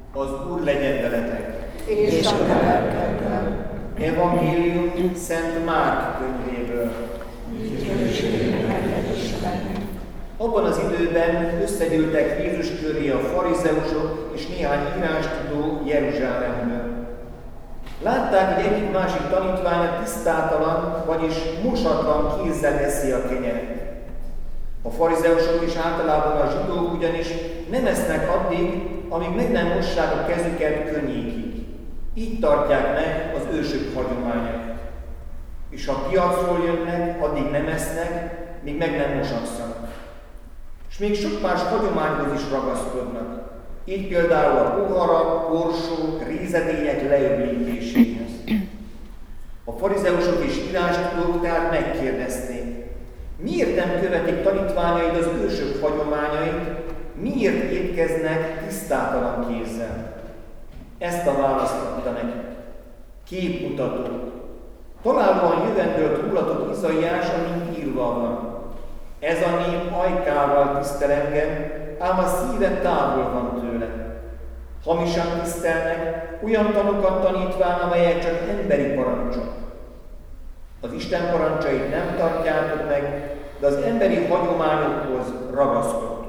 Az Úr legyen veletek. És a te lelkeddel. Evangélium Szent Márk könyvéből. Abban az időben összegyűltek Jézus köré a farizeusok és néhány írástudó Jeruzsálemből. Látták, hogy egyik másik tanítványa tisztátalan, vagyis mosatlan kézzel eszi a kenyeret. A farizeusok és általában a zsidók ugyanis nem esznek addig, amíg meg nem mossák a kezüket könnyékig. Így tartják meg az ősök hagyományát. És ha piacról jönnek, addig nem esznek, míg meg nem mosasszanak. És még sok más hagyományhoz is ragaszkodnak. Így például a poharak, korsók, rézedények leöblítéséhez. A farizeusok és írástudók tehát megkérdezték, miért nem követik tanítványaid az ősök hagyományait, miért étkeznek tisztátalan kézzel? Ezt a választ adta nekik. Képmutató. Találóan jövendőlt rólatok Izaiás, amint írva van. Ez a nép ajkával tisztel engem, ám a szíve távol van tőle. Hamisan tisztelnek, olyan tanokat tanítván, amelyek csak emberi parancsok. Az Isten parancsait nem tartjátok meg, de az emberi hagyományokhoz ragaszkodtok.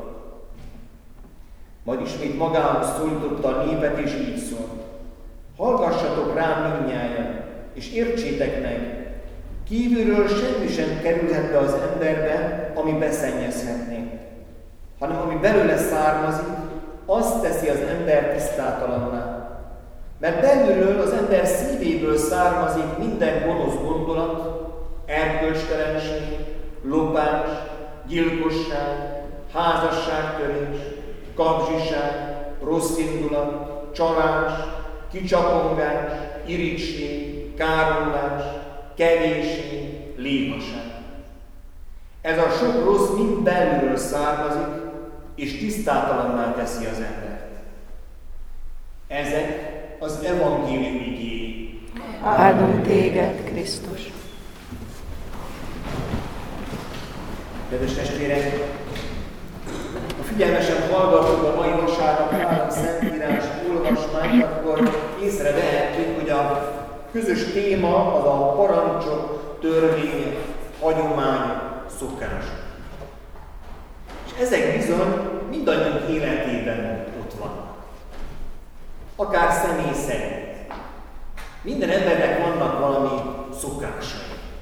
Majd ismét magához szólította a népet, és így szólt. Hallgassatok rám mindnyájan, és értsétek meg, kívülről semmi sem kerülhet be az emberbe, ami beszennyezhetné, hanem ami belőle származik, azt teszi az ember tisztátalanná. Mert belülről az ember szívéből származik minden gonosz gondolat, erkölcstelenség, lopás, gyilkosság, házasságtörés, kapzsiság, rossz indulat, csalás, kicsapongás, irigység, káromlás, kevésség, lévaság. Ez a sok rossz mind belülről származik, és tisztátalanná teszi az embert. Ezek az evangélium igéi. Áldom téged, Krisztus! Kedves testvérek, ha figyelmesen hallgatunk a mai vasárnap három szentírás olvasmányt, akkor észrevehetjük, hogy a közös téma az a parancsok, törvények, hagyományok, szokások. És ezek bizony mindannyiunk életében ott vannak. Akár személy szerint. Minden embernek vannak valami szokásai,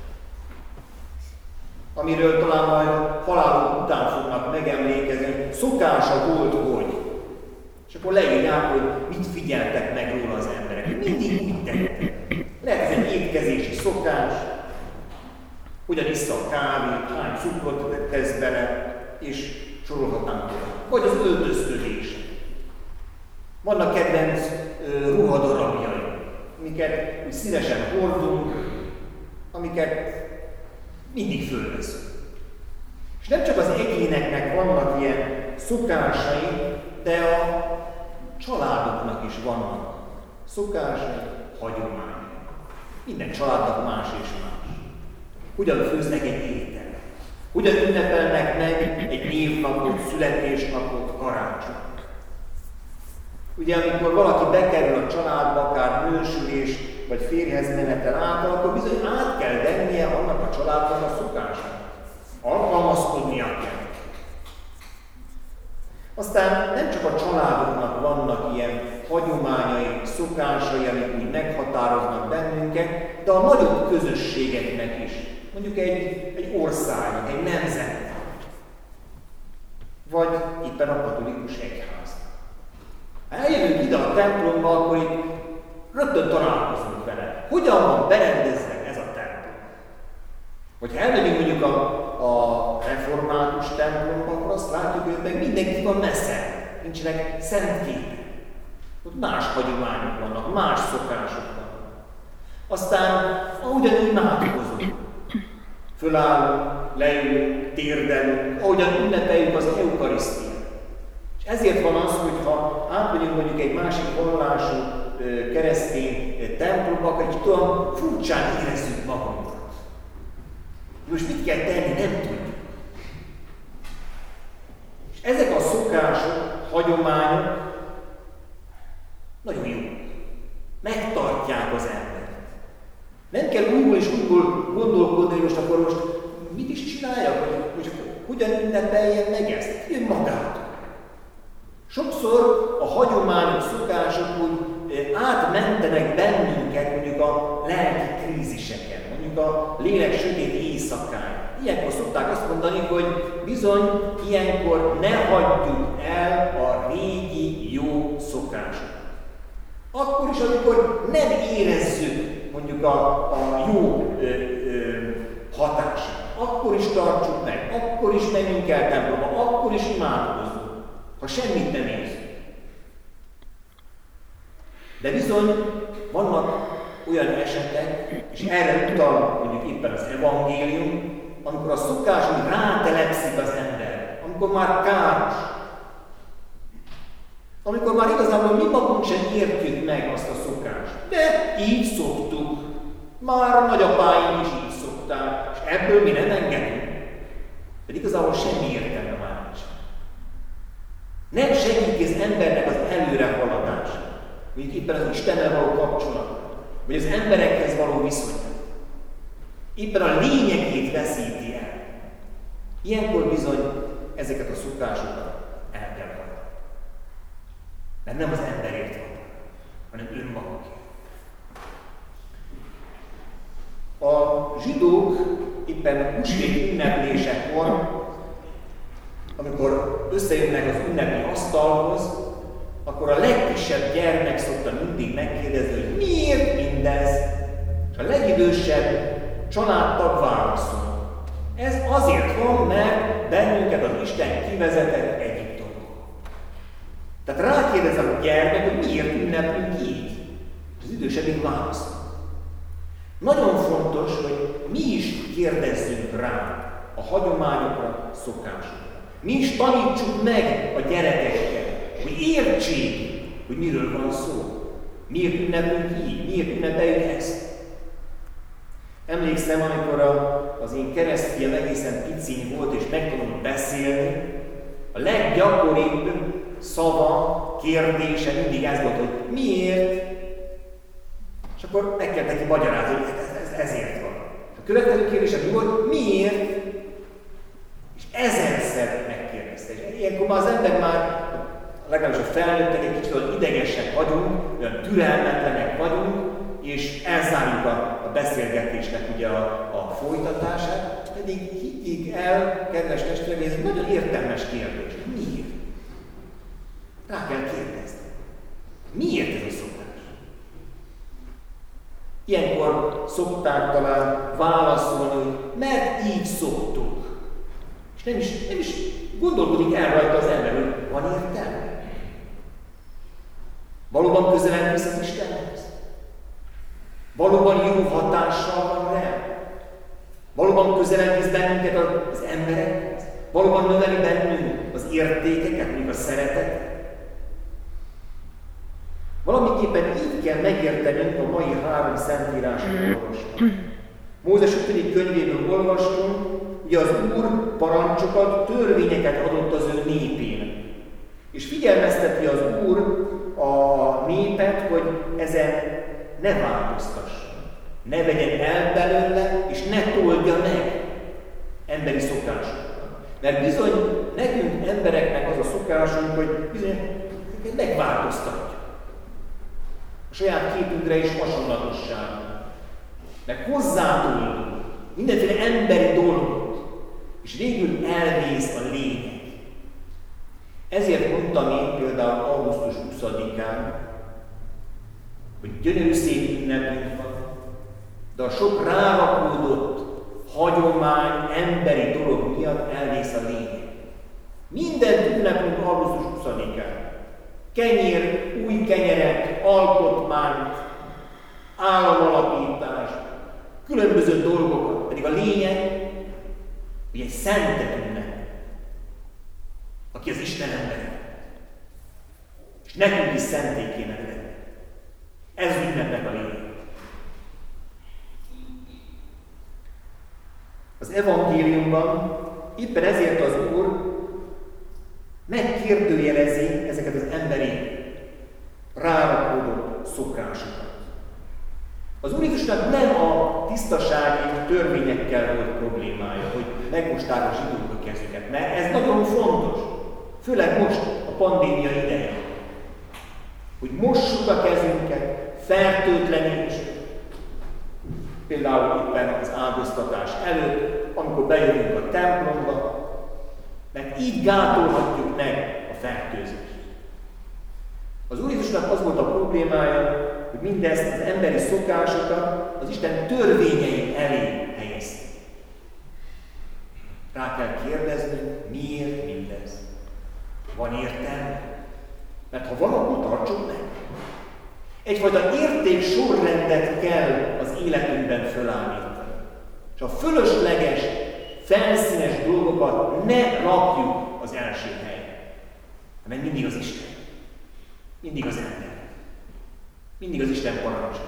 amiről talán majd haláluk után fognak megemlékezni, szokása volt, hogy. És akkor leírják, hogy mit figyeltek meg róla az emberek. Mindig úgy tettek. Lehet ez egy étkezési szokás, hogyan issza a kávét, hány cukrot tesz bele, és sorolhatnánk tovább. Vagy az öltözködés. Vannak kedvenc ruhadarabjai, amiket úgy szívesen hordunk, amiket mindig fölveszünk. És nem csak az egyéneknek vannak ilyen szokásai, de a családoknak is vannak szokásai, hagyományai. Minden családnak más és más. Hogyan főznek egy ételt? Hogyan ünnepelnek meg egy névnapot, születésnapot, karácsonyt? Ugye, amikor valaki bekerül a családba, akár nősülés vagy férjhez menetel által, akkor bizony át kell vennie annak a családnak a szokását. Alkalmazkodnia kell. Aztán nem csak a családoknak vannak ilyen hagyományai, szokásai, amik úgy meghatároznak bennünket, de a nagyobb közösségeknek is. Mondjuk egy országnak, egy nemzetnek. Vagy éppen a katolikus egyház. Ha eljövünk ide a templomba, akkor itt rögtön találkozunk vele. Hogyan van berendezve ez a templom? Hogyha elmegyünk mondjuk a református templomba, akkor azt látjuk, hogy meg mindenki van messze. Nincsenek szent képek. Ott más hagyományok vannak, más szokások vannak. Aztán ahogyan imádkozunk, fölállunk, leülünk, térdelünk, ahogyan ünnepeljük az eukarisztiát. És ezért van az, hogy ha átmegyünk mondjuk egy másik vallású keresztény templomba, akkor egy olyan furcsán érezzük magunkat. Most mit kell tenni, nem tudjuk. És ezek a szokások, hagyományok megtartják az embert. Nem kell újból és újból gondolkodni, hogy most mit is csináljak, hogy hogyan ünnepeljen meg ezt? Jön magától. Sokszor a hagyományok, szokások úgy átmentenek bennünket mondjuk a lelki kríziseken, mondjuk a lélek sötét éjszakáján. Ilyenkor szokták azt mondani, hogy bizony ilyenkor ne hagyjuk el a régi jó szokásokat. Akkor is, amikor nem érezzük mondjuk a jó hatását, akkor is tartsuk meg, akkor is menjünk el templomba, akkor is imádkozzunk, ha semmit nem érzünk. De bizony vannak olyan esetek, és erre utal mondjuk éppen az evangélium, amikor a szokás úgy rátelepszik az ember, amikor már káros, amikor már igazából mi magunk sem értjük meg azt a szokást. De így szoktuk. Már a nagyapáim is így szokták, és ebből mi nem engedünk. Pedig igazából semmi értelme már nincs. Nem segíti az embernek az előrehaladása, mint éppen az Istennel való kapcsolat, vagy az emberekhez való viszony. Éppen a lényegét veszíti el. Ilyenkor bizony ezeket a szokásokat el kell hagyni. Mert nem az emberért van, hanem önmagukért. A zsidók éppen húsvét ünneplésekor, amikor összejönnek az ünnepi asztalhoz, akkor a legkisebb gyermek szokta mindig megkérdezni, hogy miért mindez? És a legidősebb családtag válaszol. Ez azért van, mert bennünket az Isten kivezetett Egyiptomból. Tehát rákérdez a gyermek, hogy miért ünneplünk így? És az idősebbik válaszol. Nagyon fontos, hogy mi is kérdezzünk rá a hagyományokra, szokásokra. Mi is tanítsuk meg a gyerekeket, hogy értsék, hogy miről van szó. Miért ünnepünk így, miért ünnepeljük ezt. Emlékszem, amikor az én keresztfiam egészen piciny volt, és megtanult beszélni, a leggyakoribb szava, kérdése mindig ez volt, hogy miért? És akkor meg kell neki magyarázni, hogy ez ezért van. A következő kérdése mi volt? Miért? És ezerszer megkérdezte. És ilyenkor már az ember már, legalábbis a felnőttek egy kicsit olyan idegesek vagyunk, olyan türelmetlenek vagyunk, és elzárjuk a beszélgetésnek ugye a folytatását, pedig higgyék el, kedves testvérek, ez egy nagyon értelmes kérdés. Miért? Rá kell kérdezni. Miért ez a szokás? Ilyenkor szokták talán válaszolni, hogy mert így szoktuk. És nem is gondolkodik el rajta az ember, hogy van értelme. Valóban közelebb visz az Istenhez? Valóban jó hatással van rá? Valóban közelebb visz bennünket az emberekhez? Valóban növeli bennünk az értékeket, mondjuk a szeretet? Valamiképpen így kell megértenünk a mai 3 szentírásot olvasni. Mózes 5. könyvéből olvastunk, ugye az Úr parancsokat, törvényeket adott az ő népének. És figyelmezteti az Úr a népet, hogy ezen ne változtasson, ne vegyen el belőle, és ne toldja meg emberi szokásokat. Mert bizony nekünk embereknek az a szokásunk, hogy bizony megváltoztatjuk. A saját képünkre is hasonlatosság. Meg hozzátolunk mindenféle emberi dolgot, és végül elvész a lényeg. Ezért mondtam én például augusztus 20-án, hogy gyönyörű szép ünnepünk van, de a sok rárakódott hagyomány, emberi dolog miatt elvész a lényeg. Minden ünnepünk augusztus 20-án. Kenyér, új kenyeret, alkotmányt, államalapítást, különböző dolgokat, pedig a lényeg, hogy egy szentet ünnep, aki az Isten embere. És nekünk is szenté kéne lenni. Ez az ünnepnek a lényeg. Az evangéliumban éppen ezért az Úr megkérdőjelezi ezeket az emberi rárakódott szokásokat. Az Úr Jézusnak nem a tisztasági törvényekkel volt problémája, hogy megmosták a zsidók a kezüket, mert ez nagyon fontos, főleg most a pandémia ideje, hogy mossuk a kezünket, fertőtlenítsük, például éppen az áldoztatás előtt, amikor bejövünk a templomba, mert így gátolhatjuk meg a fertőzést. Az Úr Jézusnak az volt a problémája, hogy mindezt az emberi szokásokat az Isten törvényei elé helyezte. Rá kell kérdezni, miért mindez? Van értelme? Mert ha van, akkor tartsuk meg. Egyfajta értéksorrendet kell az életünkben fölállítani. És a fölösleges, felszínes dolgokat ne rakjuk az első helyre. Mert mindig az Isten. Mindig az ember. Mindig az Isten parancsa.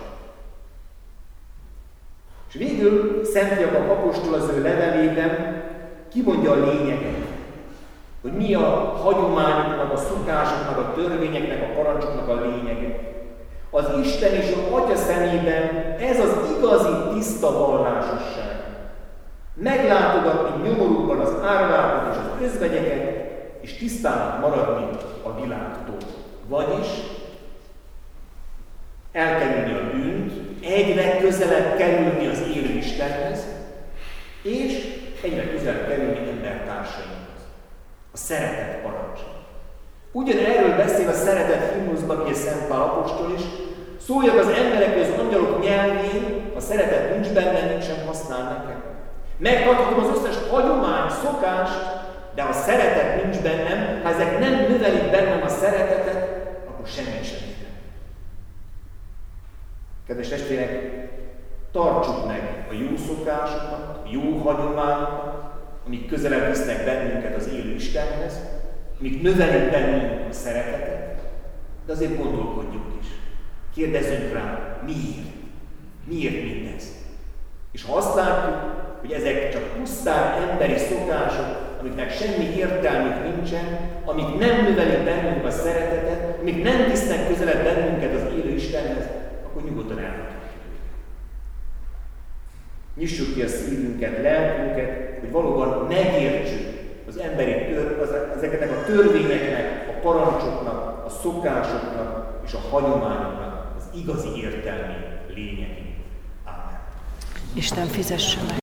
És végül Szent Jakab apostol az ő levelében kimondja a lényeget, hogy mi a hagyományoknak, a szokásoknak, a törvényeknek, a parancsoknak a lényege. Az Isten és az Atya szemében ez az igazi, tiszta vallásosság. Meglátogatni nyomorúban az árvákat és az özvegyeket, és tisztának maradni a világtól. Vagyis elkerülni a bűnt, egyre közelebb kerülni az élő Istenhez, és egyre közelebb kerülni embertársainkhoz. A szeretet parancsa. Ugyanerről beszél a szeretet himnuszban, ugye Szent Pál apostol is, szóljak az emberek az angyalok nyelvén, ha szeretet nincs benne, nincs sem használ nekem. Megtarthatom az összes hagyomány, szokást, de ha szeretet nincs bennem, ha ezek nem növelik bennem a szeretetet, akkor semmit sem értem. Kedves testvérek, tartsuk meg a jó szokásokat, a jó hagyományokat, amik közelebb visznek bennünket az élő Istenhez, amik növelik bennünk a szeretetet, de azért gondolkodjunk is. Kérdezzünk rá, miért? Miért mindez? És ha azt látjuk, hogy ezek csak pusztán emberi szokások, amiknek semmi értelmük nincsen, amik nem növelik bennünk a szeretetet, amik nem visznek közelebb bennünket az élő Istenhez, akkor nyugodtan elhagyjuk. Nyissuk ki a szívünket, lelkünket, hogy valóban megértsük az emberi ezeknek a törvényeknek, a parancsoknak, a szokásoknak és a hagyományoknak az igazi értelmi lényegét. Ámen. Isten fizesse meg.